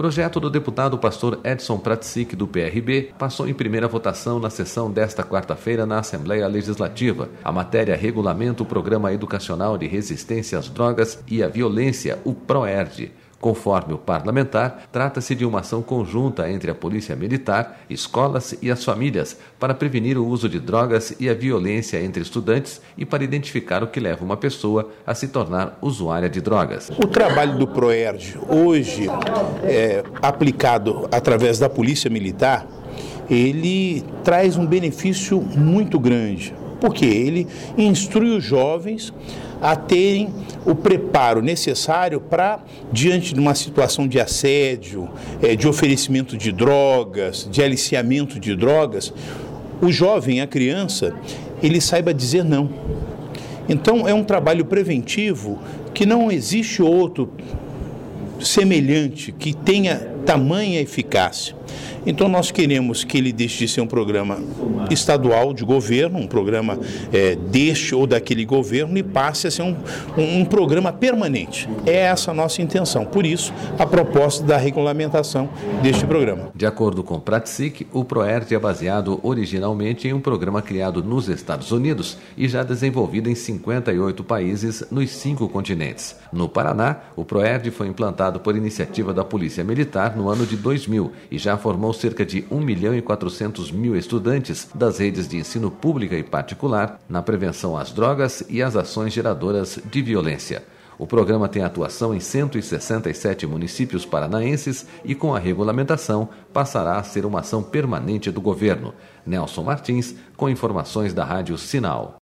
Projeto do deputado pastor Edson Pratsic, do PRB, passou em primeira votação na sessão desta quarta-feira na Assembleia Legislativa. A matéria regulamenta o Programa Educacional de Resistência às Drogas e à Violência, o PROERD. Conforme o parlamentar, trata-se de uma ação conjunta entre a Polícia Militar, escolas e as famílias para prevenir o uso de drogas e a violência entre estudantes e para identificar o que leva uma pessoa a se tornar usuária de drogas. O trabalho do PROERD, hoje aplicado através da Polícia Militar, ele traz um benefício muito grande, porque ele instrui os jovens a terem o preparo necessário para, diante de uma situação de assédio, de oferecimento de drogas, de aliciamento de drogas, o jovem, a criança, ele saiba dizer não. Então é um trabalho preventivo que não existe outro semelhante, que tenha tamanha eficácia. Então nós queremos que ele deixe de ser um programa estadual de governo, um programa deste ou daquele governo, e passe a ser um programa permanente. É essa a nossa intenção. Por isso, a proposta da regulamentação deste programa. De acordo com Pratsic, o PROERD é baseado originalmente em um programa criado nos Estados Unidos e já desenvolvido em 58 países nos 5 continentes. No Paraná, o PROERD foi implantado por iniciativa da Polícia Militar no ano de 2000 e já formou cerca de 1.400.000 estudantes das redes de ensino pública e particular na prevenção às drogas e às ações geradoras de violência. O programa tem atuação em 167 municípios paranaenses e, com a regulamentação, passará a ser uma ação permanente do governo. Nelson Martins, com informações da Rádio Sinal.